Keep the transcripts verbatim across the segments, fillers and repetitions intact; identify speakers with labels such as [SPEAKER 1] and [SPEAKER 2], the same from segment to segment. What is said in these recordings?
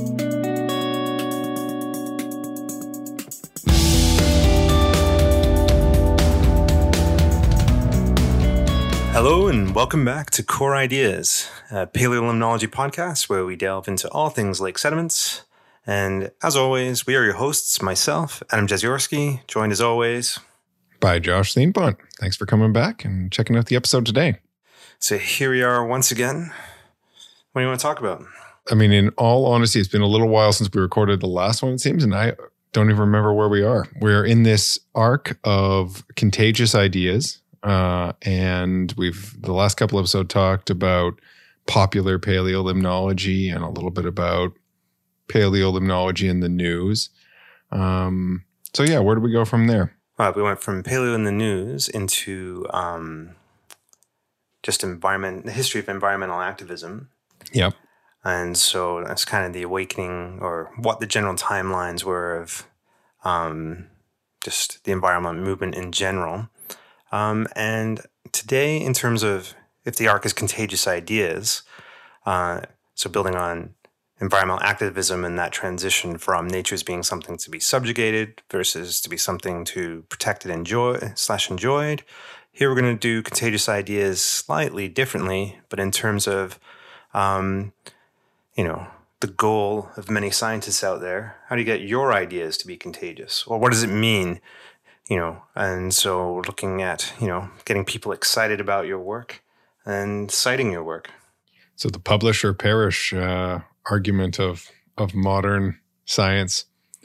[SPEAKER 1] Hello and welcome back to Core Ideas, a paleolimnology podcast where we delve into all things lake sediments. And as always, we are your hosts, myself, Adam Jeziorsky, joined as always
[SPEAKER 2] by Josh Steenpont. Thanks for coming back and checking out the episode today.
[SPEAKER 1] So here we are once again. What do you want to talk about?
[SPEAKER 2] I mean, in all honesty, it's been a little while since we recorded the last one, it seems, and I don't even remember where we are. We're in this arc of contagious ideas. Uh, and we've, the last couple episodes talked about popular paleolimnology and a little bit about paleolimnology in the news. Um, so yeah, where do we go from there?
[SPEAKER 1] Uh, we went from paleo in the news into um, just environment, the history of environmental activism.
[SPEAKER 2] Yep.
[SPEAKER 1] And so that's kind of the awakening or what the general timelines were of um, just the environmental movement in general. Um, and today, in terms of if the arc is contagious ideas, uh, so building on environmental activism and that transition from nature's being something to be subjugated versus to be something to protected, enjoy slash enjoyed. Here we're going to do contagious ideas slightly differently, but in terms of, um, you know, the goal of many scientists out there. How do you get your ideas to be contagious? Or what does it mean? You know, and so we're looking at, you know, getting people excited about your work and citing your work.
[SPEAKER 2] So the publish or perish uh, argument of of modern science,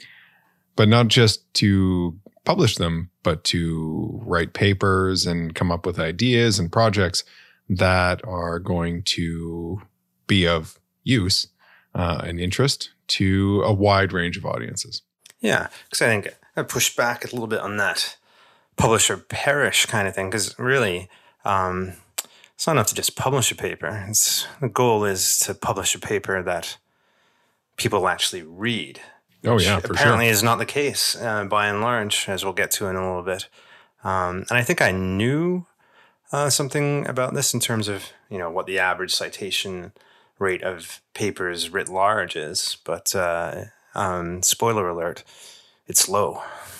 [SPEAKER 2] but not just to publish them, but to write papers and come up with ideas and projects that are going to be of use uh, and interest to a wide range of audiences.
[SPEAKER 1] Yeah, because I think I push back a little bit on that publish or perish kind of thing, because really, um, it's not enough to just publish a paper. It's, the goal is to publish a paper that people actually read.
[SPEAKER 2] Oh, yeah, for
[SPEAKER 1] apparently
[SPEAKER 2] sure.
[SPEAKER 1] is not the case uh, by and large, as we'll get to in a little bit. Um, and I think I knew uh, something about this in terms of, you know, what the average citation rate of papers writ large is, but uh, um, spoiler alert, it's low.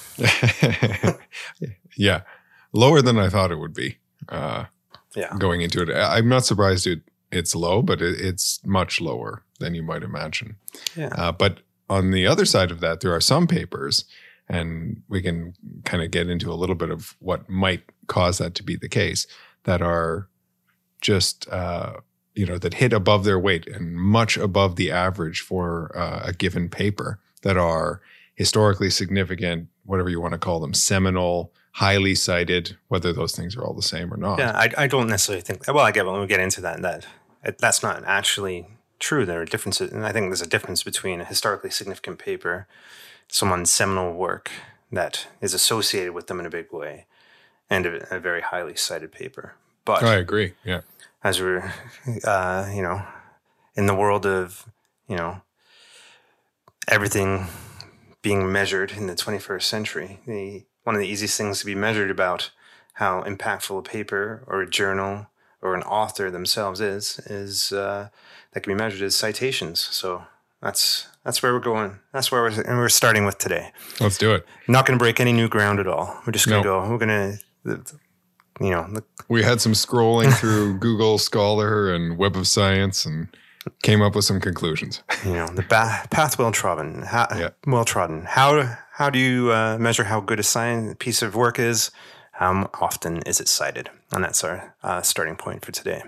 [SPEAKER 2] Yeah. Lower than I thought it would be uh,
[SPEAKER 1] yeah.
[SPEAKER 2] going into it. I'm not surprised it, it's low, but it, it's much lower than you might imagine.
[SPEAKER 1] Yeah.
[SPEAKER 2] Uh, but on the other side of that, there are some papers, and we can kind of get into a little bit of what might cause that to be the case, that are just, uh, you know, that hit above their weight and much above the average for uh, a given paper, that are historically significant, whatever you want to call them, seminal, highly cited, whether those things are all the same or not.
[SPEAKER 1] Yeah, I, I don't necessarily think, well, I get when we get into that, that it, that's not actually true. There are differences, and I think there's a difference between a historically significant paper, someone's seminal work that is associated with them in a big way, and a, a very highly cited paper. But
[SPEAKER 2] I agree, yeah.
[SPEAKER 1] As we're, uh, you know, in the world of, you know, everything being measured in the twenty-first century, the one of the easiest things to be measured about how impactful a paper or a journal or an author themselves is, is uh, that can be measured as citations. So that's that's where we're going. That's where we're, and we're starting with today.
[SPEAKER 2] Let's do it.
[SPEAKER 1] Not going to break any new ground at all. We're just going to
[SPEAKER 2] Nope.
[SPEAKER 1] go, we're going to, you know. The,
[SPEAKER 2] we had some scrolling through Google Scholar and Web of Science and came up with some conclusions.
[SPEAKER 1] You know, the ba- path well trodden. How,
[SPEAKER 2] Yeah.
[SPEAKER 1] Well trodden. How how do you uh, measure how good a science piece of work is? How often is it cited? And that's our uh, starting point for today.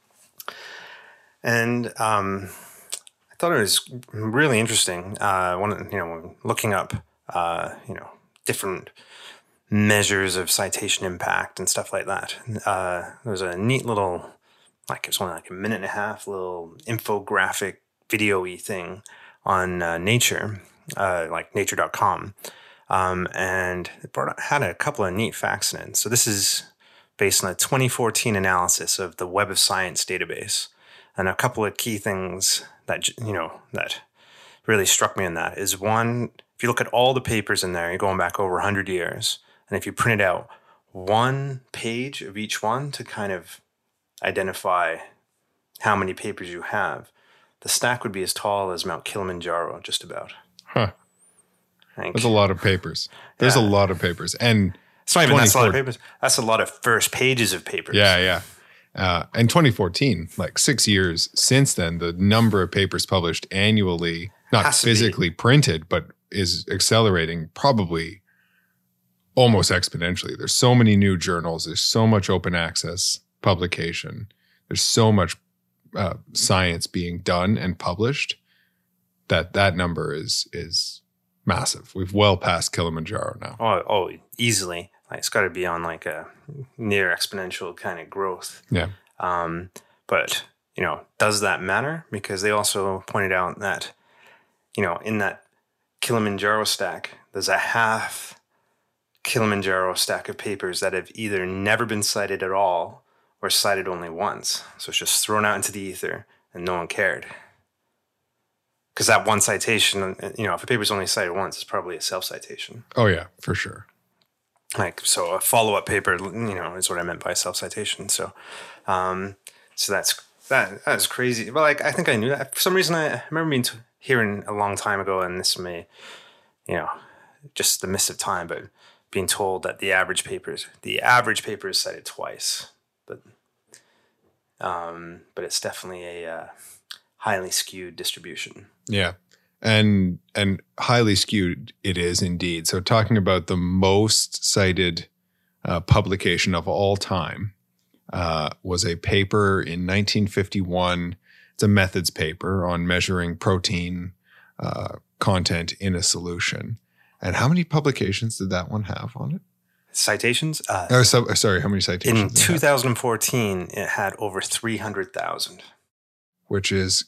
[SPEAKER 1] And um, I thought it was really interesting. Uh, one, you know, looking up, uh, you know, different measures of citation impact and stuff like that. Uh, there was a neat little, like it was only like a minute and a half, little infographic video-y thing on uh, Nature, uh, like nature dot com. Um, and it brought, had a couple of neat facts in it. So this is based on a twenty fourteen analysis of the Web of Science database. And a couple of key things that, you know, that really struck me in that is one, if you look at all the papers in there, you're going back over one hundred years. And if you printed out one page of each one to kind of identify how many papers you have, the stack would be as tall as Mount Kilimanjaro, just about.
[SPEAKER 2] Huh.
[SPEAKER 1] I think.
[SPEAKER 2] That's a lot of papers. There's
[SPEAKER 1] Yeah.
[SPEAKER 2] a lot of papers. And
[SPEAKER 1] It's not even that's a lot of
[SPEAKER 2] twenty-four
[SPEAKER 1] papers. That's a lot of first pages of papers.
[SPEAKER 2] Yeah, yeah. Uh, and twenty fourteen, like six years since then, the number of papers published annually, not
[SPEAKER 1] Has to
[SPEAKER 2] physically printed, but is accelerating probably almost exponentially. There's so many new journals. There's so much open access publication. There's so much uh, science being done and published that that number is is massive. We've well passed Kilimanjaro now.
[SPEAKER 1] Oh, oh, easily. Like, it's got to be on like a near exponential kind of growth.
[SPEAKER 2] Yeah.
[SPEAKER 1] Um, but, you know, does that matter? Because they also pointed out that, you know, in that Kilimanjaro stack, there's a half Kilimanjaro stack of papers that have either never been cited at all or cited only once. So it's just thrown out into the ether and no one cared. Because that one citation, you know, if a paper's only cited once, it's probably a self-citation.
[SPEAKER 2] Oh, yeah, for sure.
[SPEAKER 1] Like, so a follow-up paper, you know, is what I meant by self-citation. So, um, so that's, that, that's crazy. But like, I think I knew that. For some reason, I remember being t- hearing a long time ago, and this may, you know, just the mist of time, but being told that the average papers, the average paper is cited twice, but, um, but it's definitely a uh, highly skewed distribution.
[SPEAKER 2] Yeah. And and highly skewed it is indeed. So talking about the most cited uh, publication of all time uh, was a paper in nineteen fifty-one. It's a methods paper on measuring protein uh, content in a solution. And how many publications did that one have on it?
[SPEAKER 1] Citations? Uh,
[SPEAKER 2] Oh, so, sorry, how many citations?
[SPEAKER 1] in
[SPEAKER 2] did it have?
[SPEAKER 1] twenty fourteen, it had over three hundred thousand.
[SPEAKER 2] Which is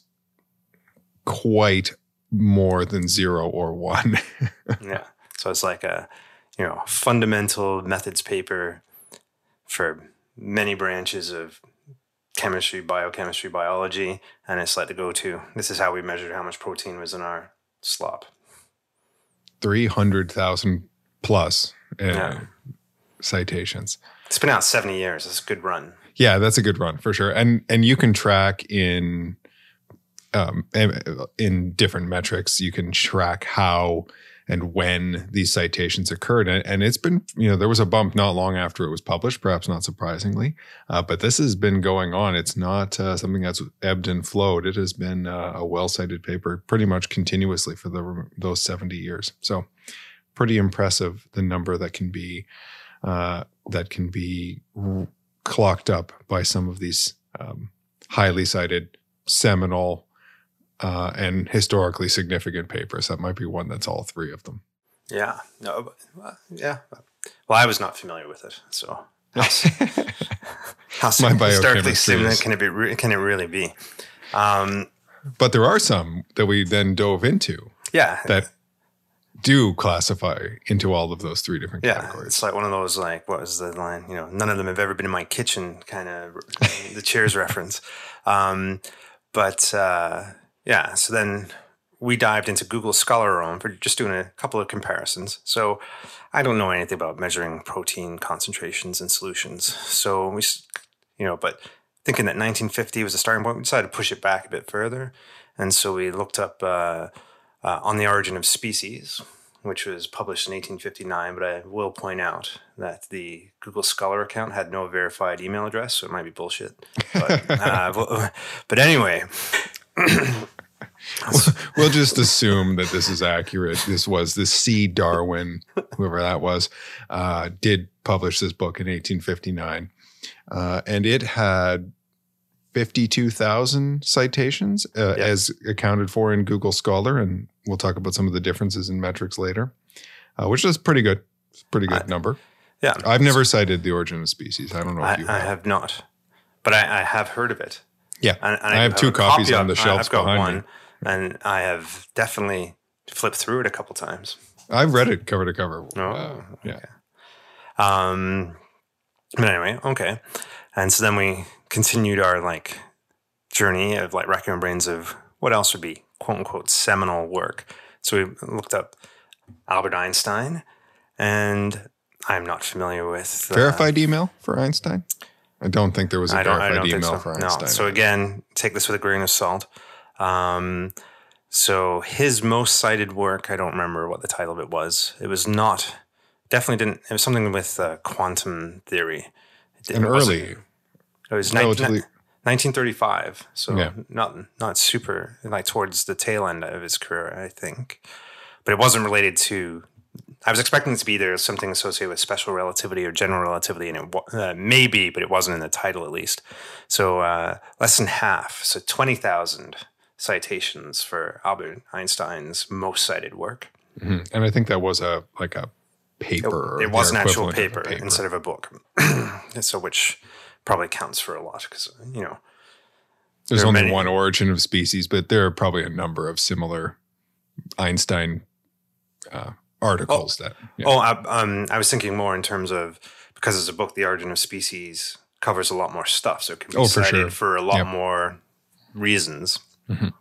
[SPEAKER 2] quite more than zero or one.
[SPEAKER 1] Yeah. So it's like a, you know, fundamental methods paper for many branches of chemistry, biochemistry, biology. And it's like the go-to. This is how we measured how much protein was in our slop.
[SPEAKER 2] three hundred thousand plus uh,
[SPEAKER 1] Yeah.
[SPEAKER 2] citations.
[SPEAKER 1] It's been out seventy years. It's a good run.
[SPEAKER 2] Yeah, that's a good run for sure. And and you can track in um, in different metrics. You can track how and when these citations occurred. And, and it's been, you know, there was a bump not long after it was published, perhaps not surprisingly. Uh, but this has been going on. It's not uh, something that's ebbed and flowed. It has been uh, a well-cited paper pretty much continuously for the those seventy years. So pretty impressive, the number that can be uh, that can be r- clocked up by some of these um, highly cited, seminal, uh, and historically significant papers. That might be one that's all three of them.
[SPEAKER 1] Yeah. No. But, well, yeah. Well, I was not familiar with it. So how, how
[SPEAKER 2] My
[SPEAKER 1] historically
[SPEAKER 2] biochemistry
[SPEAKER 1] similar
[SPEAKER 2] is-
[SPEAKER 1] can it be? re- Can it really be? Um,
[SPEAKER 2] But there are some that we then dove into
[SPEAKER 1] yeah.
[SPEAKER 2] that do classify into all of those three different
[SPEAKER 1] Yeah,
[SPEAKER 2] categories.
[SPEAKER 1] it's like one of those, like, what was the line? You know, none of them have ever been in my kitchen, kind of the Cheers reference. Um, but uh, yeah, so then we dived into Google Scholar Room for just doing a couple of comparisons. So I don't know anything about measuring protein concentrations in solutions. So we, s- you know, but thinking that nineteen fifty was a starting point, we decided to push it back a bit further. And so we looked up uh, uh, On the Origin of Species, which was published in eighteen fifty-nine, but I will point out that the Google Scholar account had no verified email address, so it might be bullshit. But, uh, but- but anyway,
[SPEAKER 2] We'll just assume that this is accurate. This was the C. Darwin, whoever that was, uh, did publish this book in eighteen fifty-nine. Uh, and it had fifty-two thousand citations uh,
[SPEAKER 1] Yeah.
[SPEAKER 2] as accounted for in Google Scholar. And we'll talk about some of the differences in metrics later, uh, which is pretty good. It's a pretty good
[SPEAKER 1] I-
[SPEAKER 2] number.
[SPEAKER 1] yeah,
[SPEAKER 2] I've never cited The Origin of Species. I don't know if
[SPEAKER 1] I,
[SPEAKER 2] you
[SPEAKER 1] I
[SPEAKER 2] have.
[SPEAKER 1] have not, but I, I have heard of it.
[SPEAKER 2] Yeah.
[SPEAKER 1] And, and
[SPEAKER 2] I have
[SPEAKER 1] do
[SPEAKER 2] two
[SPEAKER 1] a
[SPEAKER 2] copies
[SPEAKER 1] copy
[SPEAKER 2] on
[SPEAKER 1] of-
[SPEAKER 2] the shelves
[SPEAKER 1] I've got
[SPEAKER 2] behind
[SPEAKER 1] one,
[SPEAKER 2] me.
[SPEAKER 1] and I have definitely flipped through it a couple times.
[SPEAKER 2] I've read it cover to cover.
[SPEAKER 1] Oh,
[SPEAKER 2] Uh, yeah.
[SPEAKER 1] Um, but anyway, okay. And so then we continued our like journey of like racking our brains of what else would be quote unquote seminal work. So we looked up Albert Einstein, and I'm not familiar with uh,
[SPEAKER 2] Verified email for Einstein? I don't think there was a
[SPEAKER 1] I don't, I
[SPEAKER 2] verified
[SPEAKER 1] don't
[SPEAKER 2] email
[SPEAKER 1] think so.
[SPEAKER 2] for
[SPEAKER 1] No.
[SPEAKER 2] Einstein.
[SPEAKER 1] So again, take this with a grain of salt. Um, so his most cited work, I don't remember what the title of it was. It was not, definitely didn't, it was something with uh, quantum theory. It,
[SPEAKER 2] An
[SPEAKER 1] it
[SPEAKER 2] early,
[SPEAKER 1] It was
[SPEAKER 2] relatively,
[SPEAKER 1] nineteen thirty-five, so
[SPEAKER 2] Yeah.
[SPEAKER 1] not not super, like towards the tail end of his career, I think. But it wasn't related to. I was expecting it to be either something associated with special relativity or general relativity, and it wa- uh, maybe, but it wasn't in the title at least. So uh, less than half, so twenty thousand citations for Albert Einstein's most cited work.
[SPEAKER 2] mhm. And I think that was a like a paper.
[SPEAKER 1] It,
[SPEAKER 2] or
[SPEAKER 1] it was
[SPEAKER 2] their
[SPEAKER 1] an actual
[SPEAKER 2] equivalent of a
[SPEAKER 1] paper, instead of a book, so which probably counts for a lot because you know.
[SPEAKER 2] There's
[SPEAKER 1] there are
[SPEAKER 2] only
[SPEAKER 1] many-
[SPEAKER 2] one origin of species, but there are probably a number of similar Einstein uh, articles that. Yeah.
[SPEAKER 1] Oh, I, um, I was thinking more in terms of, because it's a book, The Origin of Species covers a lot more stuff, so it can be
[SPEAKER 2] Oh, for
[SPEAKER 1] cited
[SPEAKER 2] sure.
[SPEAKER 1] for a lot
[SPEAKER 2] Yep.
[SPEAKER 1] more reasons.
[SPEAKER 2] Mhm.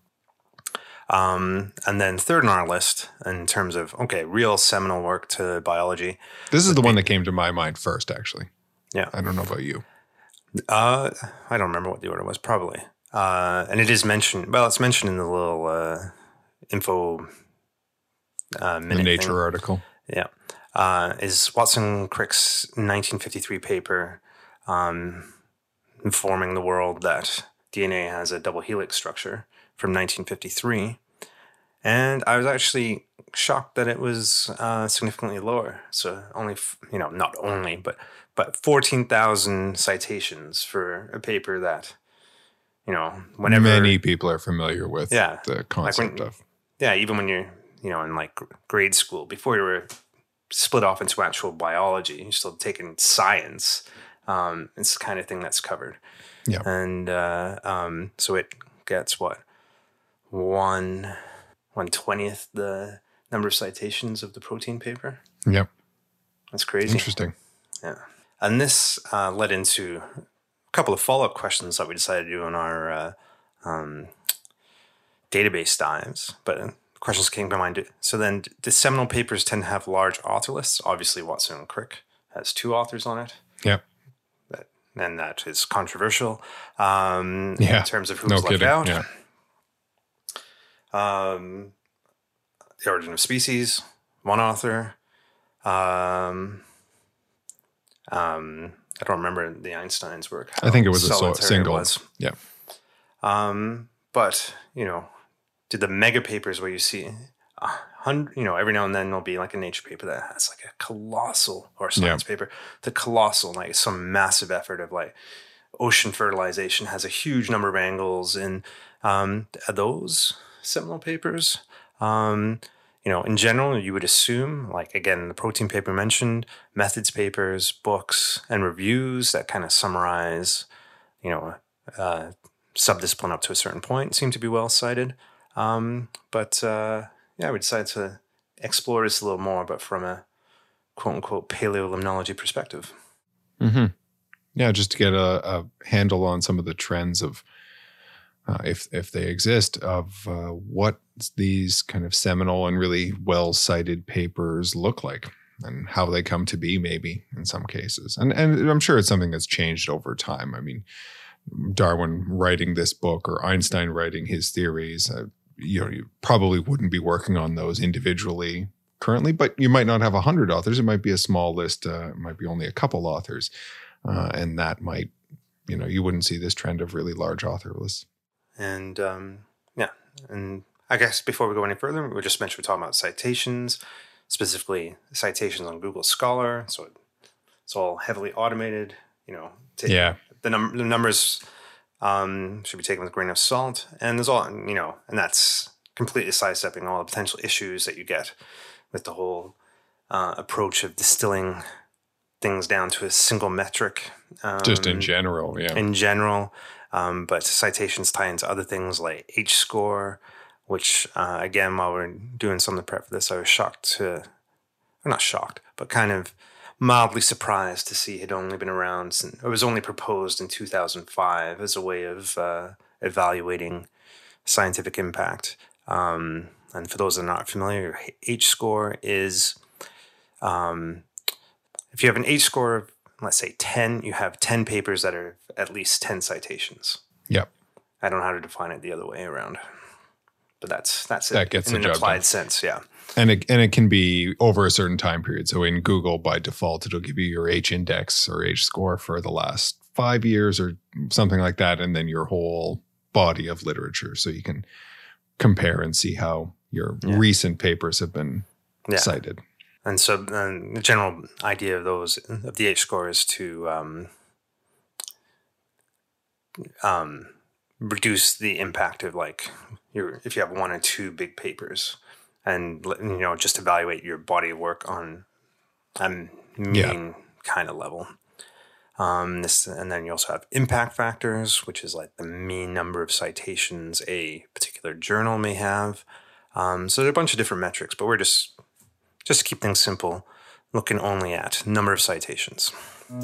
[SPEAKER 1] Um, and then third on our list, in terms of okay, real seminal work to biology.
[SPEAKER 2] This is the one that came to my mind first, actually.
[SPEAKER 1] Yeah.
[SPEAKER 2] I don't know about you.
[SPEAKER 1] Uh, I don't remember what the order was, probably. Uh, and it is mentioned. Well, it's mentioned in the little uh, info uh, minute
[SPEAKER 2] The Nature
[SPEAKER 1] thing.
[SPEAKER 2] article.
[SPEAKER 1] Yeah. Uh, is Watson Crick's nineteen fifty-three paper um, informing the world that D N A has a double helix structure from nineteen fifty-three. And I was actually shocked that it was uh, significantly lower. So only, f- you know, not only, but but fourteen thousand citations for a paper that, you know, whenever...
[SPEAKER 2] Many people are familiar with
[SPEAKER 1] Yeah.
[SPEAKER 2] the concept
[SPEAKER 1] when-
[SPEAKER 2] of.
[SPEAKER 1] Yeah, even when you're, you know, in like gr- grade school, before you were split off into actual biology, you're still taking science. Um, it's the kind of thing that's covered.
[SPEAKER 2] Yeah.
[SPEAKER 1] And uh, um, so it gets what? One, one twentieth the number of citations of the protein paper.
[SPEAKER 2] Yep.
[SPEAKER 1] That's crazy.
[SPEAKER 2] Interesting.
[SPEAKER 1] Yeah. And this uh, led into a couple of follow-up questions that we decided to do in our uh, um, database dives, but questions came to mind. So then, the seminal papers tend to have large author lists. Obviously, Watson and Crick has two authors on it.
[SPEAKER 2] Yep.
[SPEAKER 1] That, and that is controversial um,
[SPEAKER 2] Yeah.
[SPEAKER 1] in terms of who
[SPEAKER 2] No
[SPEAKER 1] was left
[SPEAKER 2] kidding.
[SPEAKER 1] out.
[SPEAKER 2] Yeah.
[SPEAKER 1] Um, The Origin of Species, one author. Um, um, I don't remember the Einstein's work.
[SPEAKER 2] I think it was a so-
[SPEAKER 1] solitary it
[SPEAKER 2] single.
[SPEAKER 1] was.
[SPEAKER 2] Yeah.
[SPEAKER 1] Um, but you know, did the mega papers where you see a hundred, you know, every now and then there'll be like a Nature paper that has like a colossal, or science paper, the colossal, like some massive effort of like ocean fertilization has a huge number of angles, and um, are those seminal papers? Um, you know, in general, you would assume, like again, the protein paper mentioned, methods papers, books, and reviews that kind of summarize, you know, uh, subdiscipline up to a certain point seem to be well cited. Um, but uh, yeah, we decided to explore this a little more, but from a quote unquote paleolimnology perspective.
[SPEAKER 2] Mm-hmm. Yeah, just to get a, a handle on some of the trends of, uh, if if they exist, of uh, what these kind of seminal and really well cited papers look like, and how they come to be, maybe in some cases. And and I'm sure it's something that's changed over time. I mean, Darwin writing this book or Einstein writing his theories, uh, you know, you probably wouldn't be working on those individually currently, but you might not have a hundred authors. It might be a small list. Uh, it might be only a couple authors. Uh, and that might, you know, you wouldn't see this trend of really large author lists.
[SPEAKER 1] And um, yeah, and I guess before we go any further, we just mentioned we're talking about citations, specifically citations on Google Scholar. So it, it's all heavily automated. You know, ta-
[SPEAKER 2] Yeah.
[SPEAKER 1] the, num- the numbers um, should be taken with a grain of salt. And there's all, you know, and that's completely sidestepping all the potential issues that you get with the whole uh, approach of distilling things down to a single metric. Um,
[SPEAKER 2] Just in general, yeah.
[SPEAKER 1] in general. Um, but citations tie into other things like H score, which, uh, again, while we're doing some of the prep for this, I was shocked to, or not shocked, but kind of mildly surprised to see it had only been around since, it was only proposed in two thousand five as a way of uh, evaluating scientific impact. Um, and for those that are not familiar, H score is, um, if you have an H score of, let's say ten, you have ten papers that are at least ten citations.
[SPEAKER 2] Yep.
[SPEAKER 1] I don't know how to define it the other way around. but that's that's
[SPEAKER 2] That
[SPEAKER 1] it
[SPEAKER 2] gets
[SPEAKER 1] in
[SPEAKER 2] the
[SPEAKER 1] an
[SPEAKER 2] job
[SPEAKER 1] applied
[SPEAKER 2] done.
[SPEAKER 1] sense. Yeah.
[SPEAKER 2] And it, and it can be over a certain time period. So in Google, by default, it'll give you your H index or H score for the last five years or something like that, and then your whole body of literature. So you can compare and see how your
[SPEAKER 1] Yeah.
[SPEAKER 2] recent papers have been
[SPEAKER 1] Yeah.
[SPEAKER 2] cited.
[SPEAKER 1] And so um, the general idea of those, of the H score, is to um, um, reduce the impact of, like, your, if you have one or two big papers, and, you know, just evaluate your body of work on a mean
[SPEAKER 2] Yeah.
[SPEAKER 1] kind of level. Um, this, and then you also have impact factors, which is like the mean number of citations a particular journal may have. Um, so there are a bunch of different metrics, but we're just, just to keep things simple, looking only at number of citations.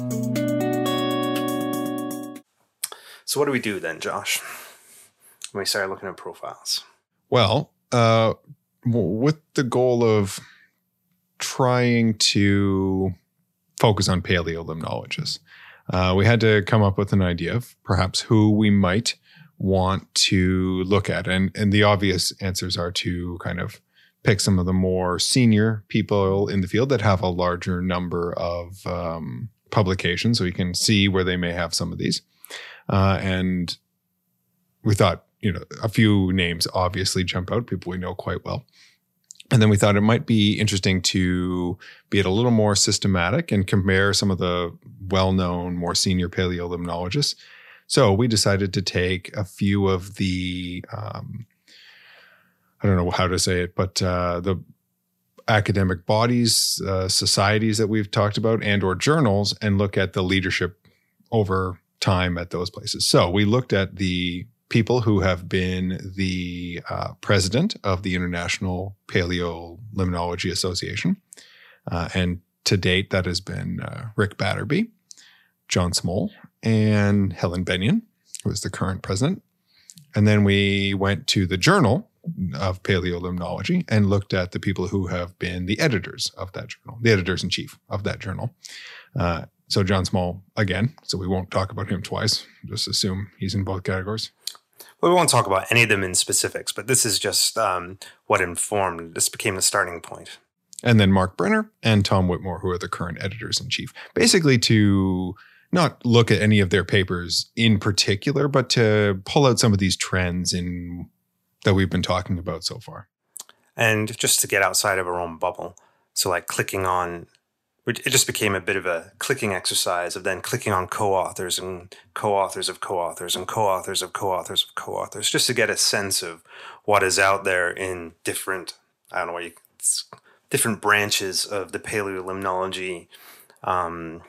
[SPEAKER 1] So what do we do then, Josh, when we start looking at profiles?
[SPEAKER 2] Well, uh, w- with the goal of trying to focus on paleolimnologists, uh, we had to come up with an idea of perhaps who we might want to look at. And, and the obvious answers are to kind of pick some of the more senior people in the field that have a larger number of um, publications, so we can see where they may have some of these. Uh, and we thought, you know, a few names obviously jump out, people we know quite well. And then we thought it might be interesting to be it a little more systematic and compare some of the well-known, more senior paleolimnologists. So we decided to take a few of the, um, I don't know how to say it, but uh, the academic bodies, uh, societies that we've talked about, and or journals, and look at the leadership over time at those places. So we looked at the people who have been the uh, president of the International Paleolimnology Association. Uh, and to date, that has been uh, Rick Batterby, John Small, and Helen Benyon, who is the current president. And then we went to the Journal of Paleolimnology and looked at the people who have been the editors of that journal, the editors-in-chief of that journal. Uh, so John Small, again, so we won't talk about him twice. Just assume he's in both categories.
[SPEAKER 1] Well, we won't talk about any of them in specifics, but this is just um, what informed. This became the starting point.
[SPEAKER 2] And then Mark Brenner and Tom Whitmore, who are the current editors-in-chief, basically to not look at any of their papers in particular, but to pull out some of these trends in that we've been talking about so far.
[SPEAKER 1] And just to get outside of our own bubble. So like clicking on, it just became a bit of a clicking exercise of then clicking on co-authors and co-authors of co-authors and co-authors of co-authors of co-authors, just to get a sense of what is out there in different, I don't know what you, different branches of the paleolimnology um,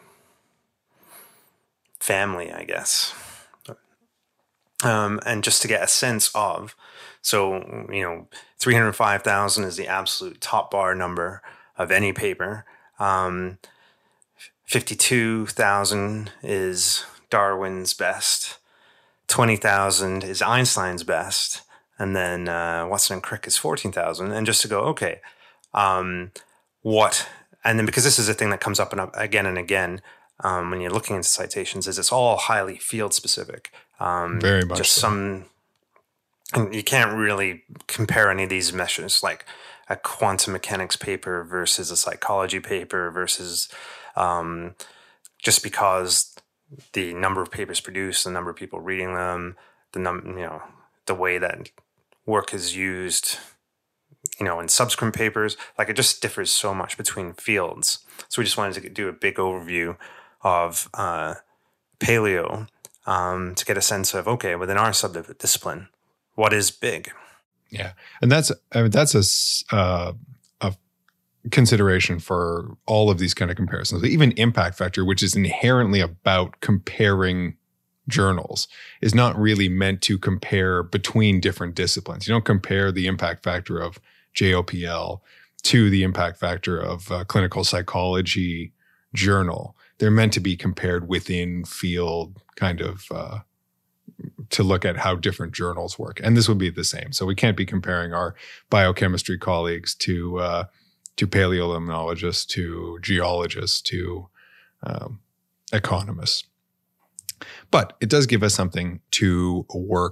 [SPEAKER 1] family, I guess. Um, and just to get a sense of, so, you know, three hundred five thousand is the absolute top bar number of any paper. Um, fifty-two thousand is Darwin's best. twenty thousand is Einstein's best. And then uh, Watson and Crick is fourteen thousand. And just to go, okay, um, what, and then because this is a thing that comes up and up again and again um, when you're looking into citations, is it's all highly field specific. Um,
[SPEAKER 2] Very much
[SPEAKER 1] just
[SPEAKER 2] so.
[SPEAKER 1] some, and you can't really compare any of these measures, like a quantum mechanics paper versus a psychology paper versus um, just because the number of papers produced, the number of people reading them, the num, you know, the way that work is used, you know, in subsequent papers, like it just differs so much between fields. So we just wanted to do a big overview of uh, paleo um, to get a sense of, okay, within our subdiscipline, what is big?
[SPEAKER 2] Yeah. And that's, I mean, that's a, s- uh, a consideration for all of these kind of comparisons. Even impact factor, which is inherently about comparing journals, is not really meant to compare between different disciplines. You don't compare the impact factor of J O P L to the impact factor of a clinical psychology journal. They're meant to be compared within field kind of, uh, to look at how different journals work. And this would be the same. So we can't be comparing our biochemistry colleagues to, uh, to paleolimnologists, to geologists, to um, economists. But it does give us something to work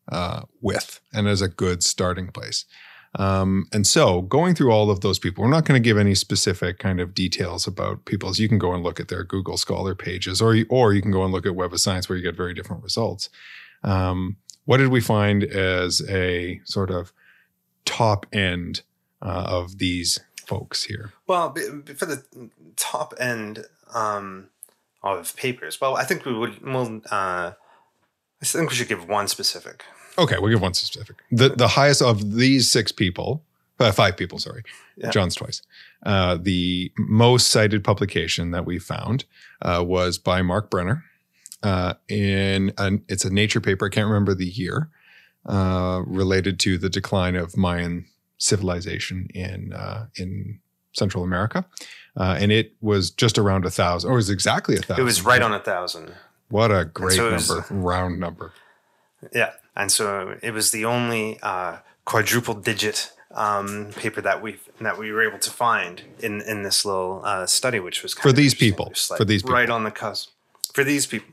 [SPEAKER 2] uh, with and as a good starting place. Um, and so going through all of those people, we're not going to give any specific kind of details about people's. You can go and look at their Google Scholar pages, or, or you can go and look at Web of Science where you get very different results. Um, what did we find as a sort of top end uh, of these folks here?
[SPEAKER 1] Well, for the top end um, of papers, well, I think we would, we'll, uh, I think we should give one specific.
[SPEAKER 2] Okay, we'll give one specific. The the highest of these six people, uh, five people, sorry,
[SPEAKER 1] Yeah.
[SPEAKER 2] John's twice. Uh, the most cited publication that we found uh, was by Mark Brenner. Uh, in an, it's a Nature paper, I can't remember the year, uh, related to the decline of Mayan civilization in uh, in Central America, uh, and it was just around a thousand, or it was exactly a thousand.
[SPEAKER 1] It was right on a thousand.
[SPEAKER 2] What a great
[SPEAKER 1] so was,
[SPEAKER 2] number, round number.
[SPEAKER 1] Yeah. And so it was the only uh, quadruple digit um, paper that we that we were able to find in, in this little uh, study, which was kind
[SPEAKER 2] for
[SPEAKER 1] of
[SPEAKER 2] these people.
[SPEAKER 1] like
[SPEAKER 2] For these people,
[SPEAKER 1] right on the cusp. For these people,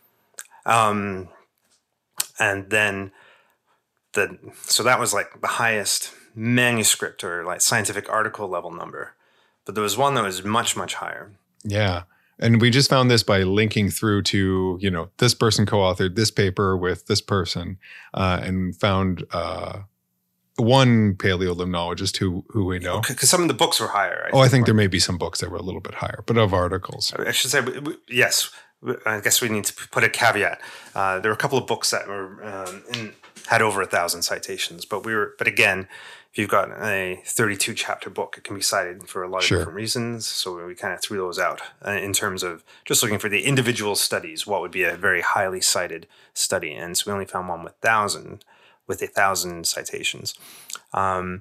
[SPEAKER 1] um, and then the so that was like the highest manuscript or like scientific article level number, but there was one that was much much higher.
[SPEAKER 2] Yeah. And we just found this by linking through to, you know, this person co-authored this paper with this person, uh, and found uh, one paleolimnologist who who we know.
[SPEAKER 1] Because some of the books were higher.
[SPEAKER 2] I oh, I think there may be some books that were a little bit higher, but of articles.
[SPEAKER 1] I should say, yes. I guess we need to put a caveat. Uh, there were a couple of books that were um, in, had over a thousand citations, but we were. But again, if you've got a thirty-two chapter book, it can be cited for a lot of
[SPEAKER 2] Sure.
[SPEAKER 1] different reasons. So we kind of threw those out uh, in terms of just looking for the individual studies. What would be a very highly cited study? And so we only found one with thousand, with a thousand citations. Um,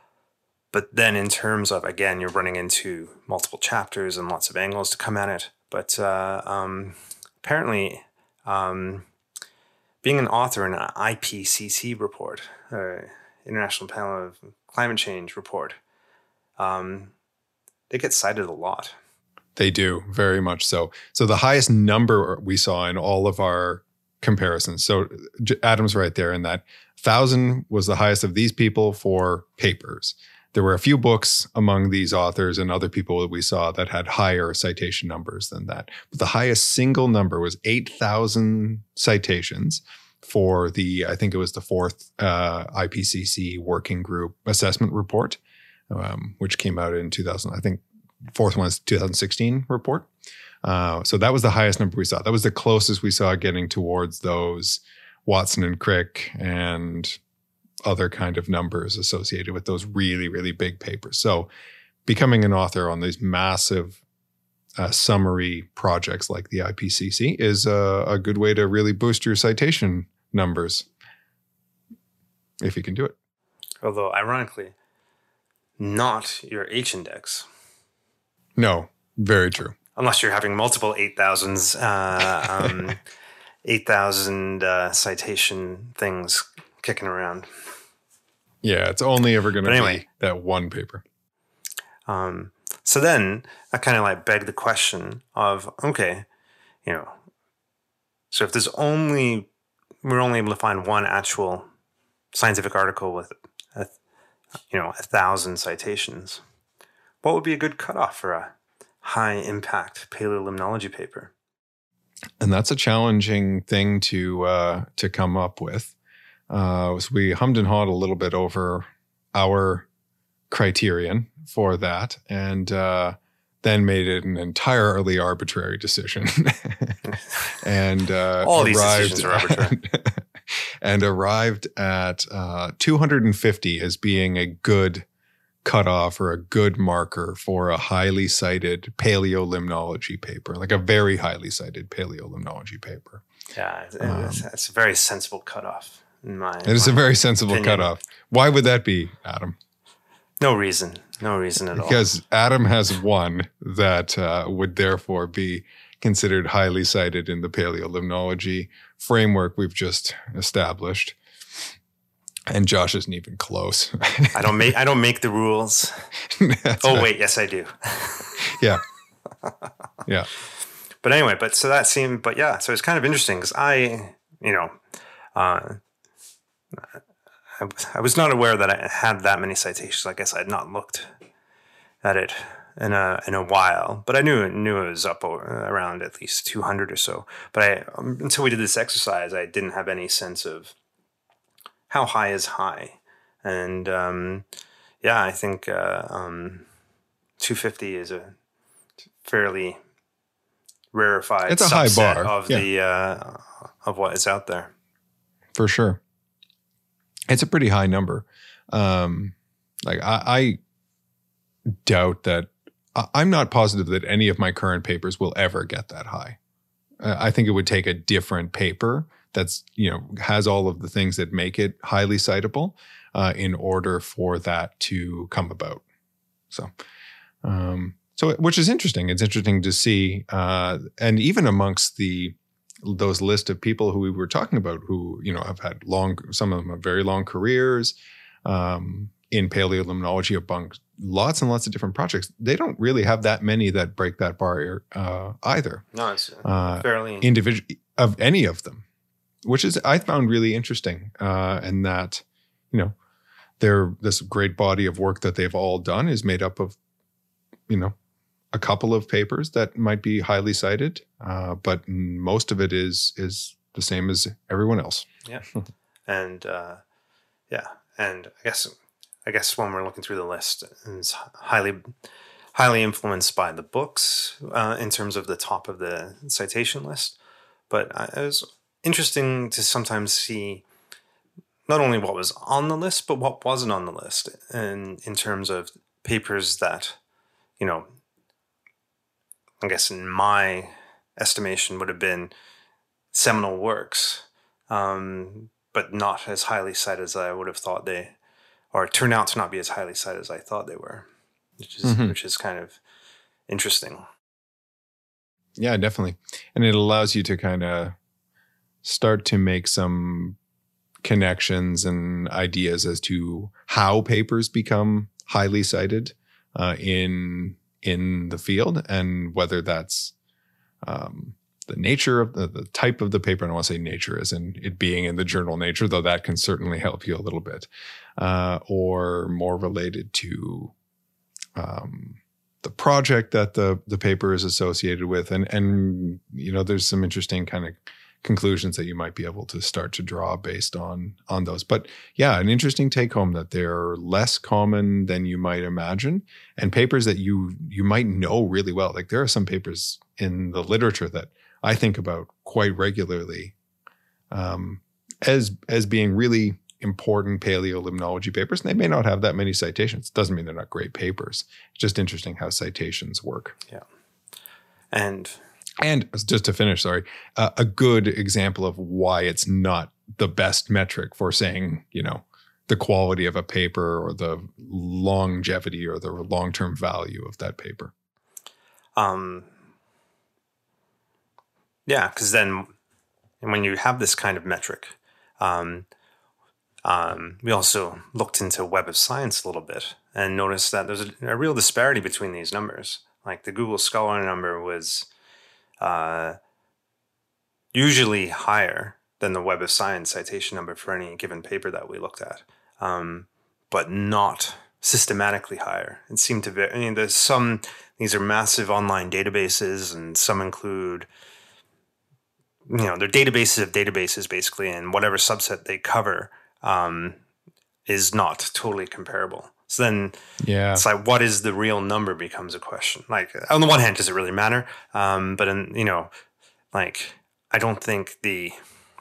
[SPEAKER 1] but then in terms of, again, you're running into multiple chapters and lots of angles to come at it. But uh, um, apparently, um, being an author in an I P C C report, uh, International Panel of Climate Change report, um, they get cited a lot.
[SPEAKER 2] They do, very much so. So the highest number we saw in all of our comparisons. So Adam's right there in that one thousand was the highest of these people for papers. There were a few books among these authors and other people that we saw that had higher citation numbers than that. But the highest single number was eight thousand citations for the, I think it was the fourth uh, I P C C working group assessment report, um, which came out in two thousand. I think fourth one is two thousand sixteen report. Uh, so that was the highest number we saw. That was the closest we saw getting towards those Watson and Crick and other kind of numbers associated with those really, really big papers. So becoming an author on these massive uh, summary projects like the I P C C is a, a good way to really boost your citation numbers if you can do it.
[SPEAKER 1] Although, ironically, not your H-index.
[SPEAKER 2] No, very true.
[SPEAKER 1] Unless you're having multiple eight thousands, uh, um, eight thousand uh, citation things kicking around.
[SPEAKER 2] Yeah, it's only ever going to
[SPEAKER 1] anyway,
[SPEAKER 2] be that one paper.
[SPEAKER 1] Um, so then I kind of like begged the question of, okay, you know, so if there's only, we're only able to find one actual scientific article with, a, you know, a thousand citations, what would be a good cutoff for a high impact paleolimnology paper?
[SPEAKER 2] And that's a challenging thing to uh, to come up with. Uh, so we hummed and hawed a little bit over our criterion for that, and uh, then made it an entirely arbitrary decision. and uh,
[SPEAKER 1] all these decisions are arbitrary.
[SPEAKER 2] At, and arrived at uh, two hundred fifty as being a good cutoff or a good marker for a highly cited paleolimnology paper, like a very highly cited paleolimnology paper.
[SPEAKER 1] Yeah, it's,
[SPEAKER 2] Um,
[SPEAKER 1] it's, it's a very sensible cutoff. In my,
[SPEAKER 2] It is a very sensible
[SPEAKER 1] opinion.
[SPEAKER 2] cutoff. Why would that be, Adam?
[SPEAKER 1] No reason. No reason at all.
[SPEAKER 2] Because Adam has one that uh, would therefore be considered highly cited in the paleolimnology framework we've just established. And Josh isn't even close.
[SPEAKER 1] I don't make I don't make the rules. Oh
[SPEAKER 2] right.
[SPEAKER 1] wait, yes I do.
[SPEAKER 2] Yeah. Yeah.
[SPEAKER 1] But anyway, but so that seemed, but yeah, so it's kind of interesting because I, you know, uh, I, I was not aware that I had that many citations. I guess I had not looked at it in a in a while, but I knew knew it was up around at least two hundred or so. But I um, until we did this exercise, I didn't have any sense of how high is high, and um, yeah, I think uh, um, two fifty is a fairly rarefied.
[SPEAKER 2] It's a high bar
[SPEAKER 1] of
[SPEAKER 2] yeah.
[SPEAKER 1] the uh, of what is out there,
[SPEAKER 2] for sure. It's a pretty high number. Um, like I, I doubt that. I'm not positive that any of my current papers will ever get that high. Uh, I think it would take a different paper that's, you know, has all of the things that make it highly citable uh, in order for that to come about. So, um, so which is interesting. It's interesting to see, uh, and even amongst the those list of people who we were talking about, who you know have had long, some of them have very long careers um, in paleolimnology, among lots and lots of different projects. They don't really have that many that break that barrier uh, either.
[SPEAKER 1] No, it's
[SPEAKER 2] uh,
[SPEAKER 1] fairly
[SPEAKER 2] individual of any of them, which is I found really interesting, uh, and that you know they're this great body of work that they've all done is made up of you know a couple of papers that might be highly cited, uh, but most of it is is the same as everyone else.
[SPEAKER 1] Yeah, and uh, yeah, and I guess I guess when we're looking through the list, it's highly highly influenced by the books uh, in terms of the top of the citation list. But it was interesting to sometimes see not only what was on the list, but what wasn't on the list, and in terms of papers that you know. I guess in my estimation would have been seminal works, um, but not as highly cited as I would have thought they, or turned out to not be as highly cited as I thought they were, which is mm-hmm. which is kind of interesting.
[SPEAKER 2] Yeah, definitely, and it allows you to kind of start to make some connections and ideas as to how papers become highly cited uh, in. in the field, and whether that's um, the nature of the, the type of the paper. I don't want to say nature as in it being in the journal Nature, though that can certainly help you a little bit, uh, or more related to um, the project that the the paper is associated with. And, and you know, there's some interesting kind of conclusions that you might be able to start to draw based on on those. But yeah, an interesting take home that they're less common than you might imagine, and papers that you you might know really well. Like there are some papers in the literature that I think about quite regularly um, as as being really important paleolimnology papers, and they may not have that many citations. Doesn't mean they're not great papers. It's just interesting how citations work.
[SPEAKER 1] Yeah, and.
[SPEAKER 2] And just to finish, sorry, uh, a good example of why it's not the best metric for saying, you know, the quality of a paper or the longevity or the long-term value of that paper.
[SPEAKER 1] Um. Yeah, because then when you have this kind of metric, um, um, we also looked into Web of Science a little bit and noticed that there's a, a real disparity between these numbers. Like the Google Scholar number was Uh, usually higher than the Web of Science citation number for any given paper that we looked at, um, but not systematically higher. It seemed to be, I mean, there's some, these are massive online databases, and some include, you know, they're databases of databases basically, and whatever subset they cover um, is not totally comparable. So then
[SPEAKER 2] yeah.
[SPEAKER 1] It's like, what is the real number becomes a question. Like, on the one hand, does it really matter? Um, but, in, you know, like, I don't think the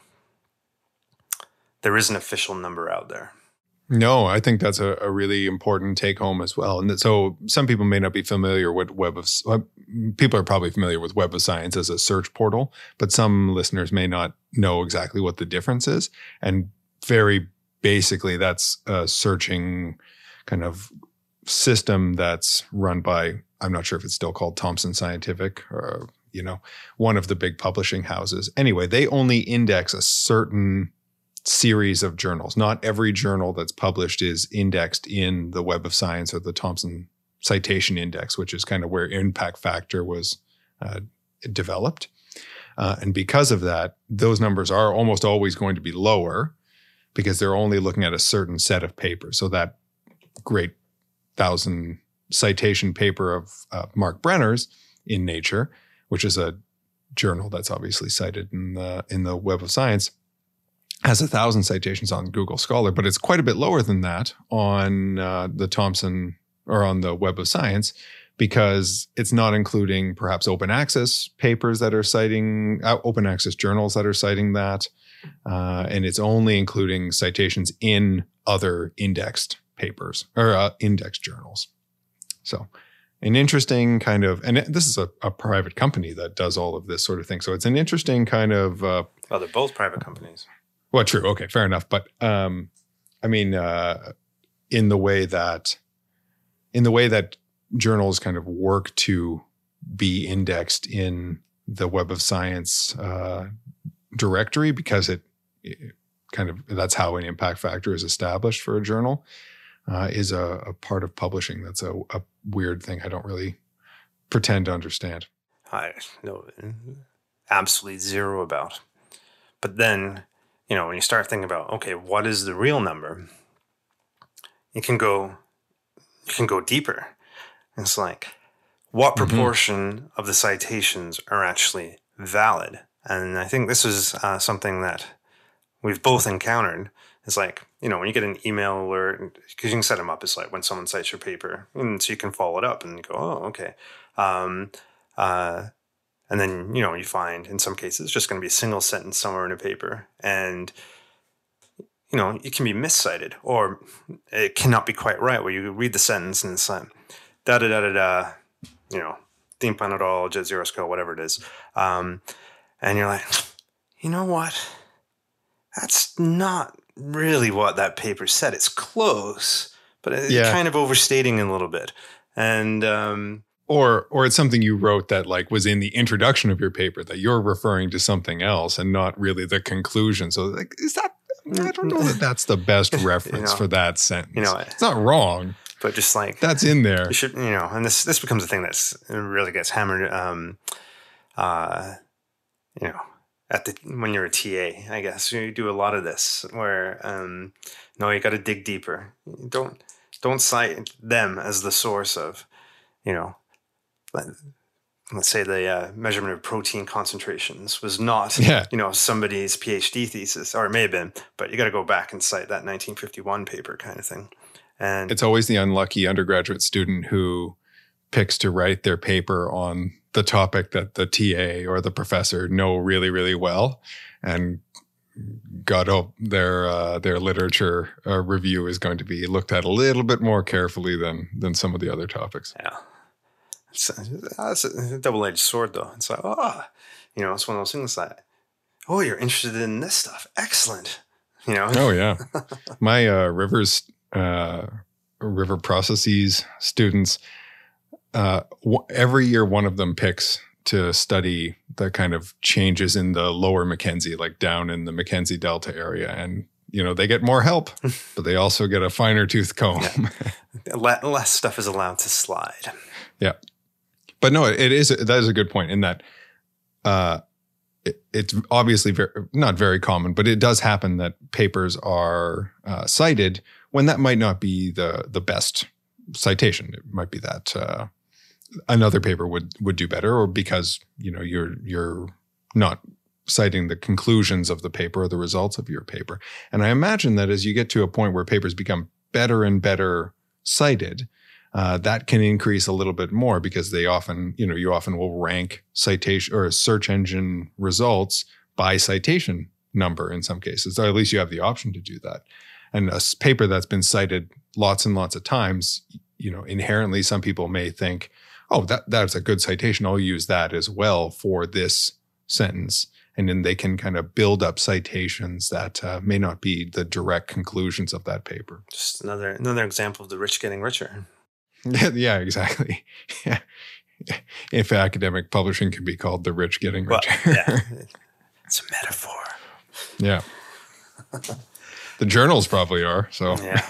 [SPEAKER 1] there is an official number out there.
[SPEAKER 2] No, I think that's a, a really important take home as well. And so some people may not be familiar with Web of, people are probably familiar with Web of Science as a search portal, but some listeners may not know exactly what the difference is. And very basically, that's a searching kind of system that's run by, I'm not sure if it's still called Thomson Scientific or, you know, one of the big publishing houses. Anyway, they only index a certain series of journals. Not every journal that's published is indexed in the Web of Science or the Thomson Citation Index, which is kind of where impact factor was uh, developed. Uh, and because of that, those numbers are almost always going to be lower because they're only looking at a certain set of papers. So that great thousand citation paper of uh, Mark Brenner's in Nature, which is a journal that's obviously cited in the in the Web of Science, has a thousand citations on Google Scholar, but it's quite a bit lower than that on uh, the Thomson or on the Web of Science, because it's not including perhaps open access papers that are citing uh, open access journals that are citing that, uh, and it's only including citations in other indexed papers or uh, indexed journals. So an interesting kind of, and this is a, a private company that does all of this sort of thing. So it's an interesting kind of. Uh,
[SPEAKER 1] well, they're both private companies.
[SPEAKER 2] Well, true. Okay, fair enough. But um, I mean, uh, in the way that, in the way that journals kind of work to be indexed in the Web of Science uh, directory, because it, it kind of, that's how an impact factor is established for a journal, uh, is a, a part of publishing. That's a, a weird thing I don't really pretend to understand.
[SPEAKER 1] I know absolutely zero about. But then, you know, when you start thinking about, okay, what is the real number? You can go, you can go deeper. It's like, what proportion mm-hmm. of the citations are actually valid? And I think this is uh, something that we've both encountered. It's like, you know, when you get an email alert, because you can set them up as like when someone cites your paper, and so you can follow it up and go, oh, okay. Um, uh, and then, you know, you find in some cases it's just going to be a single sentence somewhere in a paper. And, you know, it can be miscited, or it cannot be quite right, where you read the sentence and it's like, da da da da da, you know, timpanadol, jet zero scale, whatever it is. Um, and you're like, you know what? That's not really what that paper said. It's close, but it's yeah. kind of overstating a little bit. And, um,
[SPEAKER 2] or, or it's something you wrote that like was in the introduction of your paper that you're referring to something else and not really the conclusion. So like, is that, I don't know that that's the best reference you know, for that sentence. You know, it's not wrong.
[SPEAKER 1] But just like
[SPEAKER 2] that's in there,
[SPEAKER 1] you should, you know, and this this becomes a thing that's it really gets hammered, um, uh, you know, at the when you're a T A, I guess you do a lot of this where, um, no, you got to dig deeper. Don't don't cite them as the source of, you know, let, let's say the uh, measurement of protein concentrations was not, yeah. you know, somebody's PhD thesis, or it may have been, but you got to go back and cite that nineteen fifty-one paper kind of thing. And
[SPEAKER 2] it's always the unlucky undergraduate student who picks to write their paper on the topic that the T A or the professor know really, really well. And God hope their uh, their literature uh, review is going to be looked at a little bit more carefully than than some of the other topics.
[SPEAKER 1] Yeah. It's a, it's a double-edged sword, though. It's like, oh, you know, it's one of those things like, oh, you're interested in this stuff. Excellent. You know?
[SPEAKER 2] Oh, yeah. My uh, Rivers... Uh, river processes students, uh, w- every year one of them picks to study the kind of changes in the lower Mackenzie, like down in the Mackenzie Delta area. And, you know, they get more help, but they also get a finer tooth comb.
[SPEAKER 1] Yeah. Less stuff is allowed to slide.
[SPEAKER 2] Yeah. But no, it is, that is a good point in that, uh, It, it's obviously very, not very common, but it does happen that papers are uh, cited when that might not be the the best citation. It might be that uh, another paper would would do better, or because you know you're you're not citing the conclusions of the paper or the results of your paper. And I imagine that as you get to a point where papers become better and better cited, Uh, that can increase a little bit more, because they often, you know, you often will rank citation or search engine results by citation number in some cases, or at least you have the option to do that. And a paper that's been cited lots and lots of times, you know, inherently some people may think, oh, that that's a good citation. I'll use that as well for this sentence. And then they can kind of build up citations that uh, may not be the direct conclusions of that paper.
[SPEAKER 1] Just another another example of the rich getting richer.
[SPEAKER 2] Yeah, exactly. Yeah. If academic publishing can be called the rich getting richer. Well, yeah.
[SPEAKER 1] It's a metaphor.
[SPEAKER 2] Yeah. The journals probably are. So
[SPEAKER 1] yeah.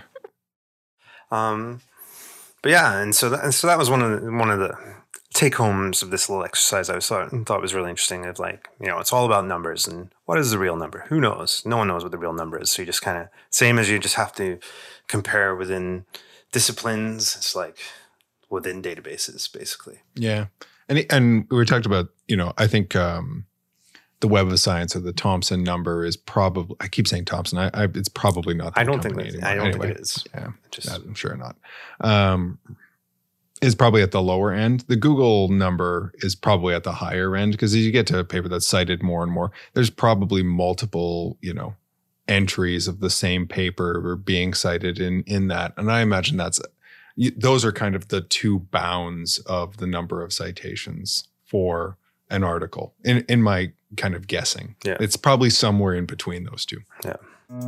[SPEAKER 1] um, but yeah, and so that, and so that was one of the, one of the take homes of this little exercise I was thought, thought was really interesting. Of like, you know, it's all about numbers, and what is the real number? Who knows? No one knows what the real number is. So you just kind of, same as you just have to compare within disciplines. It's like within databases, basically.
[SPEAKER 2] Yeah. And, and we talked about, you know, I think um, the Web of Science or the Thomson number is probably, I keep saying Thomson, I, I, it's probably not that
[SPEAKER 1] I don't think
[SPEAKER 2] company
[SPEAKER 1] that,
[SPEAKER 2] anymore.
[SPEAKER 1] I don't
[SPEAKER 2] anyway,
[SPEAKER 1] think it is.
[SPEAKER 2] Yeah,
[SPEAKER 1] just,
[SPEAKER 2] I'm sure not. Um, is probably at the lower end. The Google number is probably at the higher end, because as you get to a paper that's cited more and more, there's probably multiple, you know, entries of the same paper being cited in in that. And I imagine that's those are kind of the two bounds of the number of citations for an article. In in my kind of guessing,
[SPEAKER 1] yeah,
[SPEAKER 2] it's probably somewhere in between those two.
[SPEAKER 1] Yeah.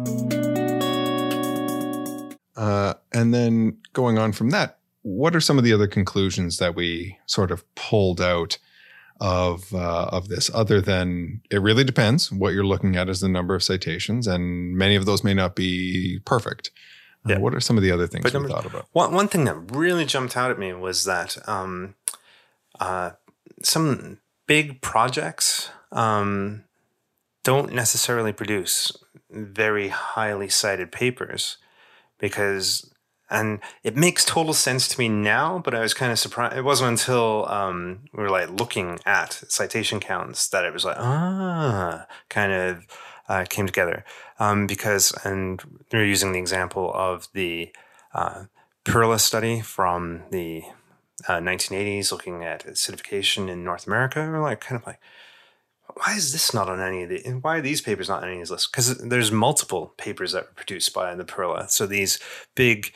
[SPEAKER 2] Uh, and then going on from that, what are some of the other conclusions that we sort of pulled out of uh, of this, other than it really depends what you're looking at as the number of citations, and many of those may not be perfect. Uh, yeah. What are some of the other things we thought about?
[SPEAKER 1] One, one thing that really jumped out at me was that um, uh, some big projects um, don't necessarily produce very highly cited papers, because, and it makes total sense to me now, but I was kind of surprised. It wasn't until um, we were like looking at citation counts that it was like, ah, kind of uh, came together. Um, because, and we were using the example of the uh, Perla study from the uh, nineteen eighties, looking at acidification in North America. We're like, kind of like, why is this not on any of the, and why are these papers not on any of these lists? Because there's multiple papers that were produced by the Perla. So these big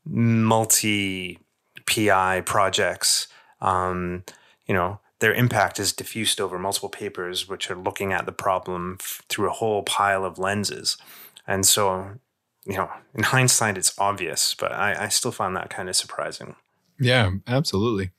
[SPEAKER 1] multi-P I projects, um, you know, their impact is diffused over multiple papers, which are looking at the problem f- through a whole pile of lenses. And so, you know, in hindsight, it's obvious, but I, I still found that kind of surprising.
[SPEAKER 2] Yeah, absolutely.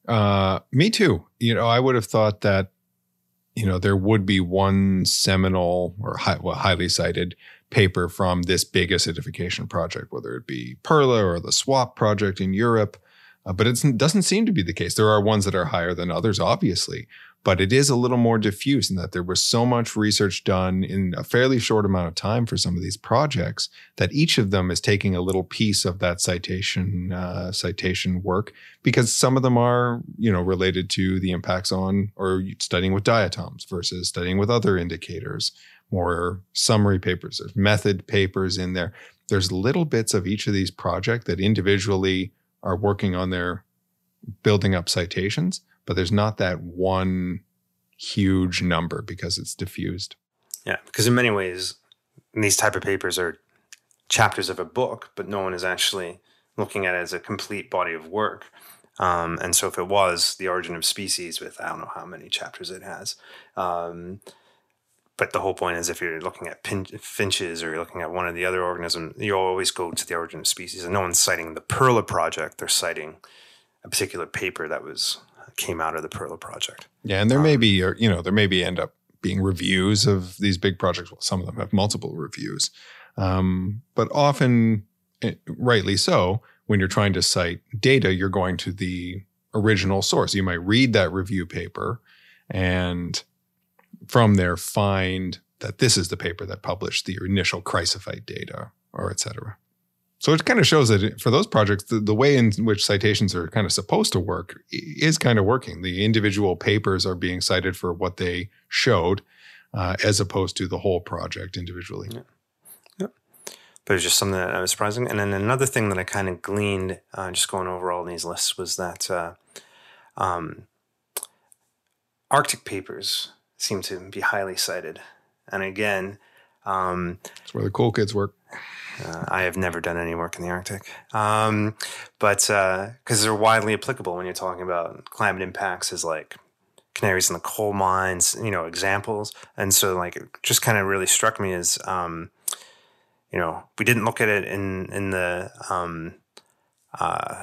[SPEAKER 2] Uh, me too. You know, I would have thought that, you know, there would be one seminal or high, well, highly cited paper from this big acidification project, whether it be Perla or the SWAP project in Europe. Uh, but it doesn't seem to be the case. There are ones that are higher than others, obviously, but it is a little more diffuse in that there was so much research done in a fairly short amount of time for some of these projects that each of them is taking a little piece of that citation uh, citation work, because some of them are, you know, related to the impacts on or studying with diatoms versus studying with other indicators, more summary papers. There's method papers in there. There's little bits of each of these projects that individually are working on their building up citations, but there's not that one huge number because it's diffused.
[SPEAKER 1] Yeah, because in many ways, these type of papers are chapters of a book, but no one is actually looking at it as a complete body of work. Um, and so if it was The Origin of Species with, I don't know how many chapters it has, um, but the whole point is if you're looking at pin- finches or you're looking at one of the other organisms, you always go to The Origin of Species. And no one's citing the Perla project. They're citing a particular paper that was came out of the Perla project.
[SPEAKER 2] Yeah, and there um, may be, you know, there may be end up being reviews of these big projects. Well, some of them have multiple reviews. Um, but often, rightly so, when you're trying to cite data, you're going to the original source. You might read that review paper and from there find that this is the paper that published the initial chrysophyte data, or et cetera. So it kind of shows that for those projects, the, the way in which citations are kind of supposed to work is kind of working. The individual papers are being cited for what they showed, uh, as opposed to the whole project individually.
[SPEAKER 1] Yeah. Yep. But it's just something that was surprising. And then another thing that I kind of gleaned, uh, just going over all these lists, was that uh, um, Arctic papers seem to be highly cited. And again, um,
[SPEAKER 2] that's where the cool kids work.
[SPEAKER 1] Uh, I have never done any work in the Arctic, um, but because uh, they're widely applicable when you're talking about climate impacts, as like canaries in the coal mines, you know, examples. And so, like, it just kind of really struck me as, um, you know, we didn't look at it in in the um, uh,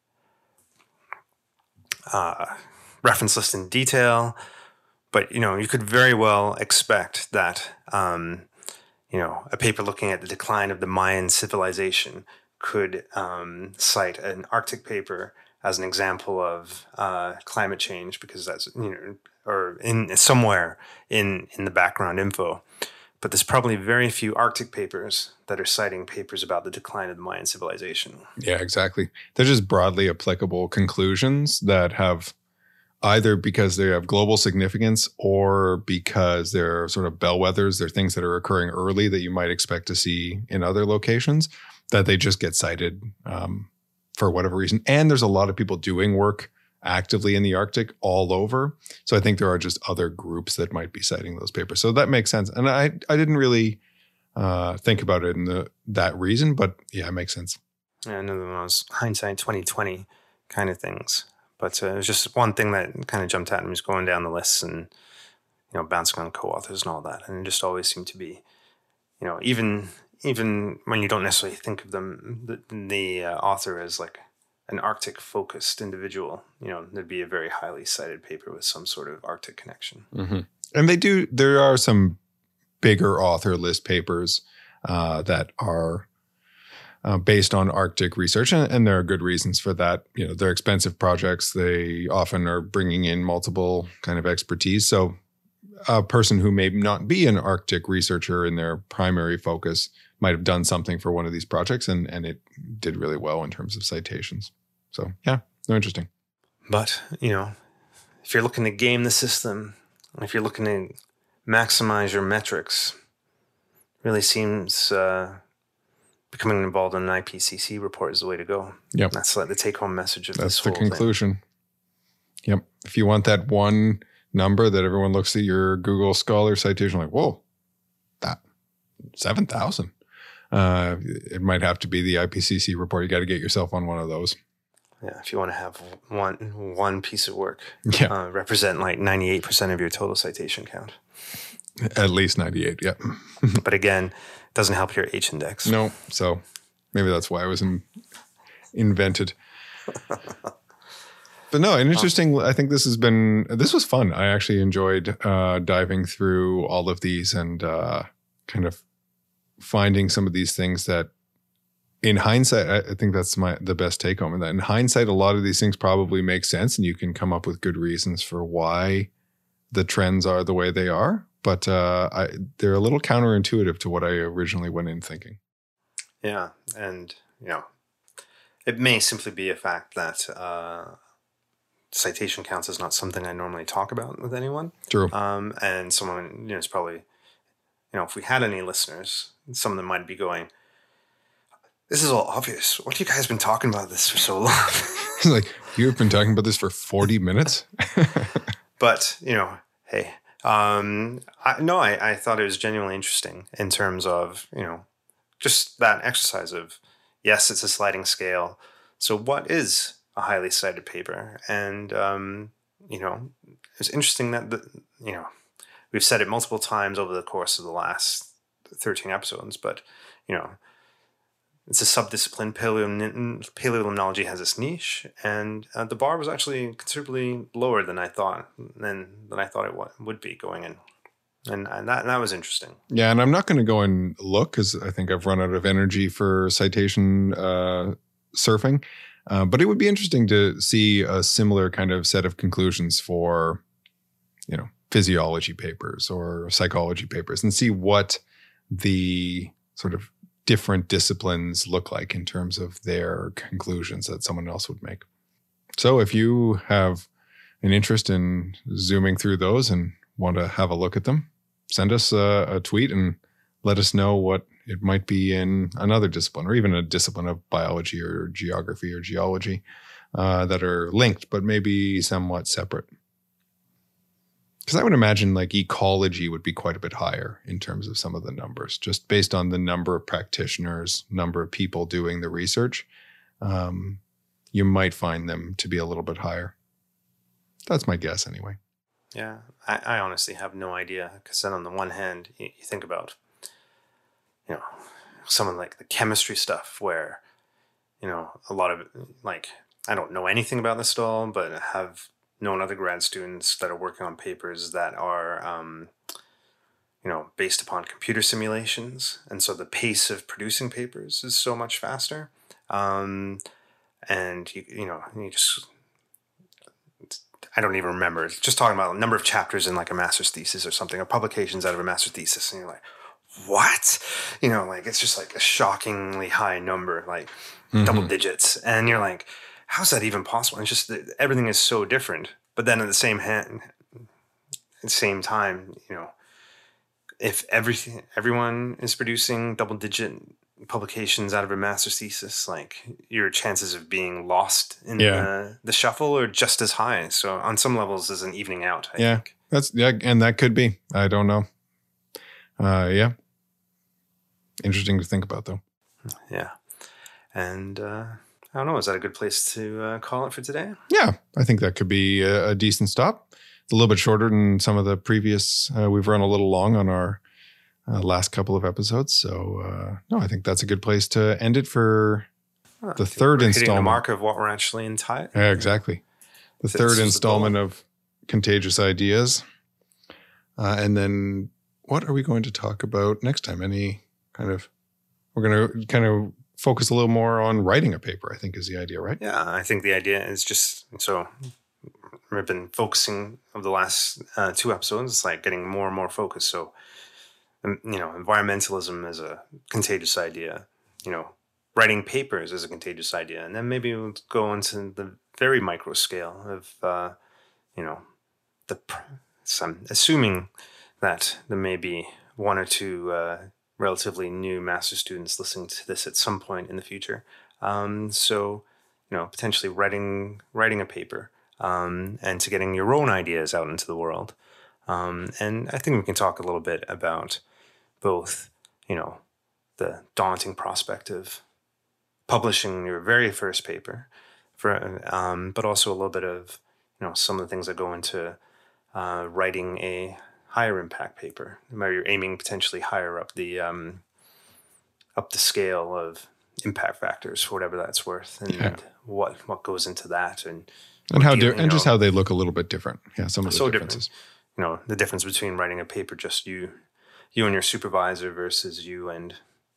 [SPEAKER 1] uh, reference list in detail, but you know, you could very well expect that. Um, You know, a paper looking at the decline of the Mayan civilization could um, cite an Arctic paper as an example of uh, climate change, because that's, you know, or in somewhere in, in the background info. But there's probably very few Arctic papers that are citing papers about the decline of the Mayan civilization.
[SPEAKER 2] Yeah, exactly. They're just broadly applicable conclusions that have either because they have global significance or because they're sort of bellwethers. They're things that are occurring early that you might expect to see in other locations, that they just get cited um, for whatever reason. And there's a lot of people doing work actively in the Arctic all over. So I think there are just other groups that might be citing those papers. So that makes sense. And I, I didn't really uh, think about it in the, that reason, but yeah, it makes sense.
[SPEAKER 1] Yeah, another one was hindsight twenty twenty kind of things. But uh, it was just one thing that kind of jumped out at me, was going down the lists and, you know, bouncing on co-authors and all that. And it just always seemed to be, you know, even even when you don't necessarily think of them, the, the uh, author as like an Arctic-focused individual, you know, there'd be a very highly cited paper with some sort of Arctic connection.
[SPEAKER 2] Mm-hmm. And they do, there are some bigger author list papers uh, that are uh, based on Arctic research, and, and there are good reasons for that. You know, they're expensive projects. They often are bringing in multiple kind of expertise. So a person who may not be an Arctic researcher in their primary focus might have done something for one of these projects, and, and it did really well in terms of citations. So yeah, they're interesting.
[SPEAKER 1] But, you know, if you're looking to game the system, if you're looking to maximize your metrics, really seems uh, becoming involved in an I P C C report is the way to go.
[SPEAKER 2] Yep.
[SPEAKER 1] That's like the take-home message of
[SPEAKER 2] That's
[SPEAKER 1] this whole
[SPEAKER 2] the conclusion. Thing. Yep. If you want that one number that everyone looks at your Google Scholar citation like, whoa, that seven thousand. Uh, it might have to be the I P C C report. You got to get yourself on one of those.
[SPEAKER 1] Yeah, if you want to have one one piece of work
[SPEAKER 2] yeah.
[SPEAKER 1] uh, represent like ninety-eight percent of your total citation count.
[SPEAKER 2] At least ninety-eight, yeah.
[SPEAKER 1] But again, it doesn't help your H index.
[SPEAKER 2] No, so maybe that's why it was in, invented. But no, an interesting, I think this has been, this was fun. I actually enjoyed uh, diving through all of these and uh, kind of finding some of these things that in hindsight, I think that's my the best take home. And that in hindsight, a lot of these things probably make sense and you can come up with good reasons for why the trends are the way they are. But uh, I, they're a little counterintuitive to what I originally went in thinking.
[SPEAKER 1] Yeah. And, you know, it may simply be a fact that uh, citation counts is not something I normally talk about with anyone.
[SPEAKER 2] True.
[SPEAKER 1] Um, and someone, you know, it's probably, you know, if we had any listeners, some of them might be going, this is all obvious. What have you guys been talking about this for so long?
[SPEAKER 2] Like, you've been talking about this for forty minutes?
[SPEAKER 1] But, you know, hey, um, I, no, I, I thought it was genuinely interesting in terms of, you know, just that exercise of, yes, it's a sliding scale. So what is a highly cited paper? And, um, you know, it's interesting that, the, you know, we've said it multiple times over the course of the last thirteen episodes, but, you know, it's a subdiscipline. Paleo, paleolimnology has its niche, and uh, the bar was actually considerably lower than I thought than than I thought it w- would be going in, and, and that that was interesting.
[SPEAKER 2] Yeah, and I'm not going to go and look because I think I've run out of energy for citation uh, surfing. Uh, but it would be interesting to see a similar kind of set of conclusions for, you know, physiology papers or psychology papers, and see what the sort of different disciplines look like in terms of their conclusions that someone else would make. So if you have an interest in zooming through those and want to have a look at them, send us a, a tweet and let us know what it might be in another discipline, or even a discipline of biology or geography or geology uh, that are linked, but maybe somewhat separate. Because I would imagine like ecology would be quite a bit higher in terms of some of the numbers, just based on the number of practitioners, number of people doing the research. Um, you might find them to be a little bit higher. That's my guess anyway.
[SPEAKER 1] Yeah, I, I honestly have no idea. Because then on the one hand, you, you think about, you know, someone like the chemistry stuff where, you know, a lot of like, I don't know anything about this at all, but have known other grad students that are working on papers that are, um, you know, based upon computer simulations. And so the pace of producing papers is so much faster. Um, and, you, you know, you just, I don't even remember. It's just talking about a number of chapters in like a master's thesis or something, or publications out of a master's thesis. And you're like, what? You know, like it's just like a shockingly high number, like mm-hmm. double digits. And you're like, how's that even possible? And it's just that everything is so different. But then at the same hand, at the same time, you know, if everything, everyone is producing double digit publications out of a master's thesis, like your chances of being lost in yeah. the, the shuffle are just as high. So on some levels, there's an evening out. I
[SPEAKER 2] yeah,
[SPEAKER 1] think.
[SPEAKER 2] that's yeah, and that could be. I don't know. Uh, yeah, interesting to think about, though.
[SPEAKER 1] Yeah, and uh, I don't know. Is that a good place to uh, call it for today?
[SPEAKER 2] Yeah, I think that could be a, a decent stop. It's a little bit shorter than some of the previous. Uh, we've run a little long on our. Uh, last couple of episodes. So, uh, no, I think that's a good place to end it for oh, the third
[SPEAKER 1] we're
[SPEAKER 2] installment.
[SPEAKER 1] Hitting the mark of what we're actually in time.
[SPEAKER 2] Yeah, exactly. The so third installment of Contagious Ideas. Uh, and then what are we going to talk about next time? Any kind of, we're going to kind of focus a little more on writing a paper, I think is the idea, right?
[SPEAKER 1] Yeah, I think the idea is just, so we've been focusing of the last uh, two episodes, it's like getting more and more focused. So, you know, environmentalism is a contagious idea, you know, writing papers is a contagious idea. And then maybe we'll go into the very micro scale of, uh, you know, the, some, assuming that there may be one or two uh, relatively new master's students listening to this at some point in the future. Um, so, you know, potentially writing, writing a paper um, and to getting your own ideas out into the world. Um, and I think we can talk a little bit about both, you know, the daunting prospect of publishing your very first paper, for, um, but also a little bit of, you know, some of the things that go into uh, writing a higher impact paper, where you're aiming potentially higher up the um, up the scale of impact factors for whatever that's worth, and yeah. what what goes into that, and
[SPEAKER 2] and how di- and know, just how they look a little bit different. Yeah, some of the
[SPEAKER 1] so
[SPEAKER 2] differences.
[SPEAKER 1] Different. You know, the difference between writing a paper just you. you and your supervisor versus you and,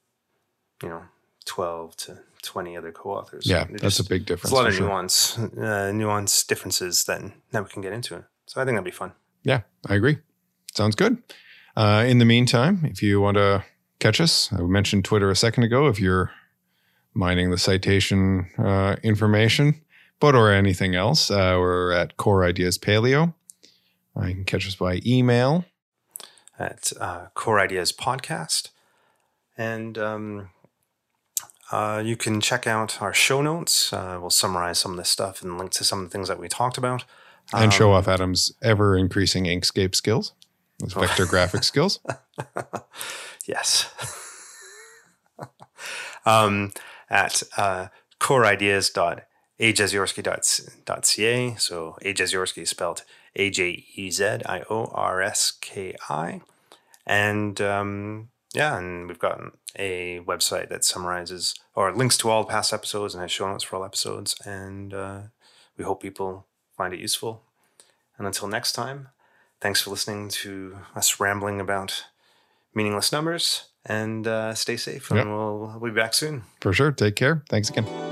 [SPEAKER 1] you know, twelve to twenty other co-authors.
[SPEAKER 2] Yeah, that's just a big difference.
[SPEAKER 1] There's a lot of sure. nuance, uh, nuance differences that, that we can get into. So I think that'd be fun.
[SPEAKER 2] Yeah, I agree. Sounds good. Uh, in the meantime, if you want to catch us, I mentioned Twitter a second ago. If you're mining the citation uh, information, but or anything else, uh, we're at Core Ideas Paleo. Uh, you can catch us by email.
[SPEAKER 1] At uh, Core Ideas Podcast. And um, uh, you can check out our show notes. Uh, we'll summarize some of this stuff and link to some of the things that we talked about.
[SPEAKER 2] And um, show off Adam's ever-increasing Inkscape skills, his vector graphic skills.
[SPEAKER 1] Yes. um, at uh, coreideas dot a jeziorsky dot c a. So A Jeziorsky is spelled A J E Z I O R S K I. And um, yeah, and we've got a website that summarizes or links to all past episodes and has show notes for all episodes. And uh, we hope people find it useful. And until next time, thanks for listening to us rambling about meaningless numbers, and uh, stay safe. And yep. we'll, we'll be back soon.
[SPEAKER 2] For sure. Take care. Thanks again.